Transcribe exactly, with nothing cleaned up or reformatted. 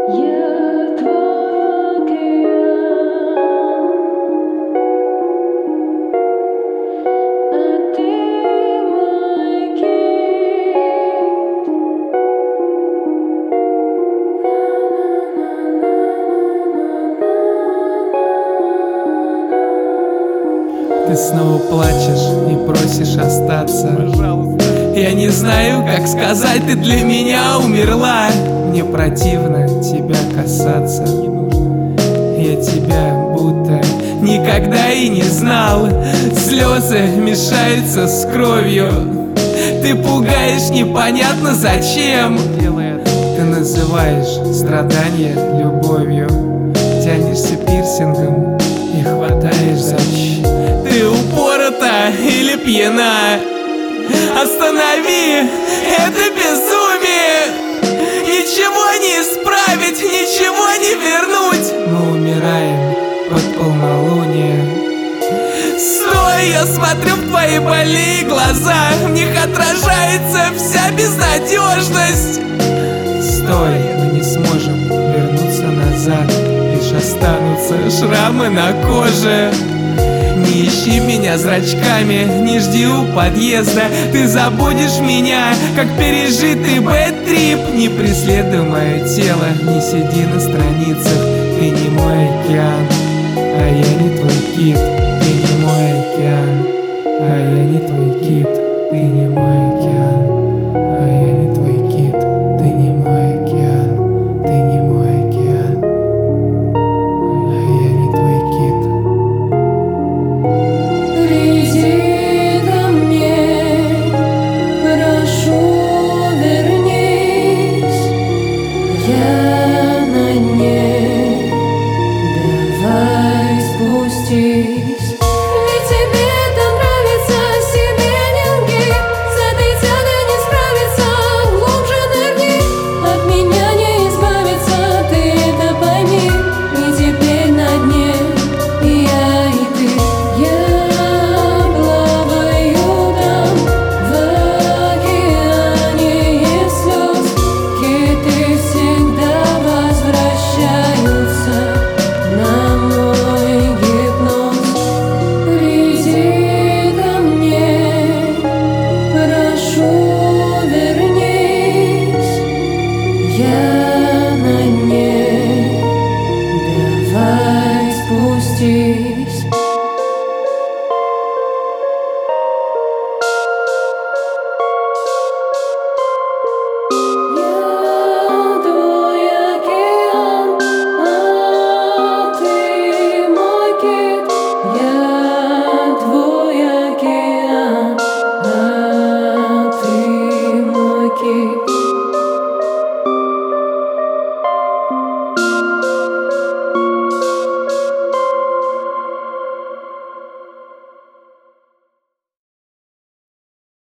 Я твой океан, а ты мой кит. Ты снова плачешь и просишь остаться. Пожалуйста. Я не знаю, как сказать, ты для меня умерла. Мне противно тебя касаться. Я тебя будто никогда и не знал. Слезы мешаются с кровью. Ты пугаешь непонятно зачем. Ты называешь страдания любовью. Тянешься пирсингом и хватаешь за щ. Ты упорота или пьяна? Останови это безумие! Ничего не исправить, ничего не вернуть. Мы умираем под полнолуние. Стой, я смотрю в твои больные глаза. В них отражается вся безнадежность. Стой, мы не сможем вернуться назад. Лишь останутся шрамы на коже. Не ищи меня зрачками, не жди у подъезда. Ты забудешь меня, как пережитый бэд-трип. Не преследуй мое тело, не сиди на страницах. Ты не мой океан, а я не твой кит. Ты не мой океан, а я не твой кит. Ты не мой